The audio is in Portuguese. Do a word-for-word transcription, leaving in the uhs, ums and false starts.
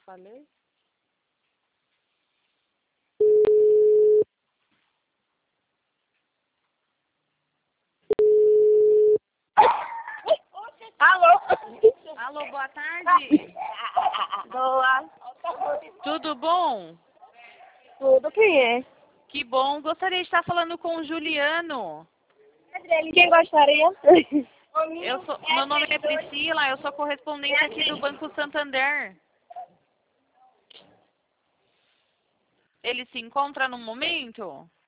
falei? Alô? Alô, boa tarde. Boa. Tudo bom? Tudo, quem é? Que bom. Gostaria de estar falando com o Juliano. Quem gostaria? Eu sou, meu nome é Priscila, eu sou correspondente aqui do Banco Santander. Ele se encontra no momento?